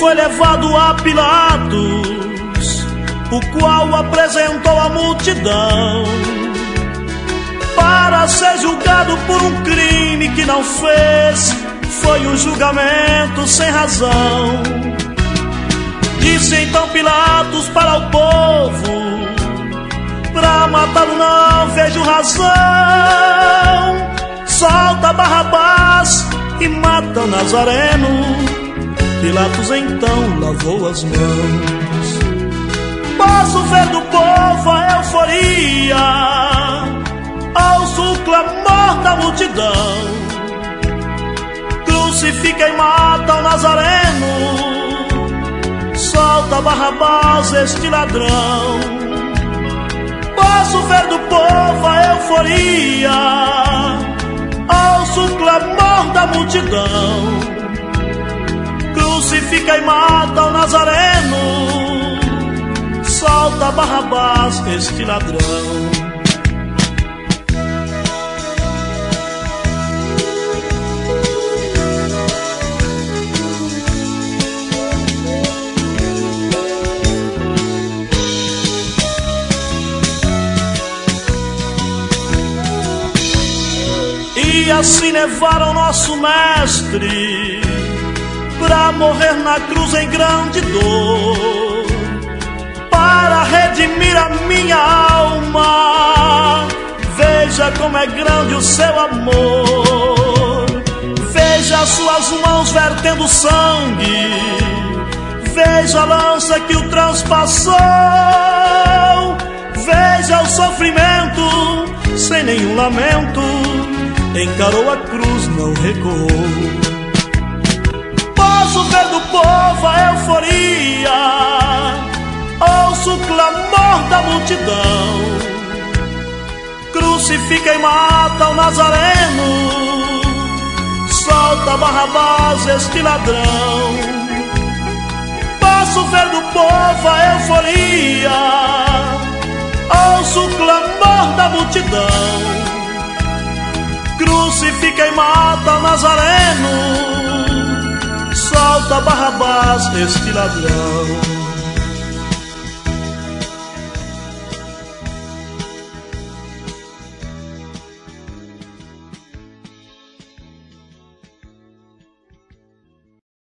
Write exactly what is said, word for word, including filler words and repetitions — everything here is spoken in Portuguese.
foi levado a Pilatos, o qual apresentou a multidão para ser julgado por um crime que não fez. Foi um julgamento sem razão. Disse então Pilatos para o povo: pra matá-lo não vejo razão. Solta Barrabás e mata o Nazareno. Pilatos então lavou as mãos. Posso ver do povo a euforia, ouço o clamor da multidão. Crucifica e mata o Nazareno. Solta Barrabás, este ladrão. Posso ver do povo a euforia, ouço o clamor da multidão. Crucifica e mata o Nazareno. Solta Barrabás, este ladrão. E assim levaram nosso mestre pra morrer na cruz em grande dor, para redimir a minha alma. Veja como é grande o seu amor. Veja as suas mãos vertendo sangue. Veja a lança que o transpassou. Veja o sofrimento sem nenhum lamento. Encarou a cruz, não recuou. Posso ver do povo a euforia, ouço o clamor da multidão. Crucifica e mata o Nazareno. Solta Barrabás, este ladrão. Posso ver do povo a euforia, ouço o clamor da multidão. Crucifica e mata o Nazareno. Solta Barrabás, este ladrão.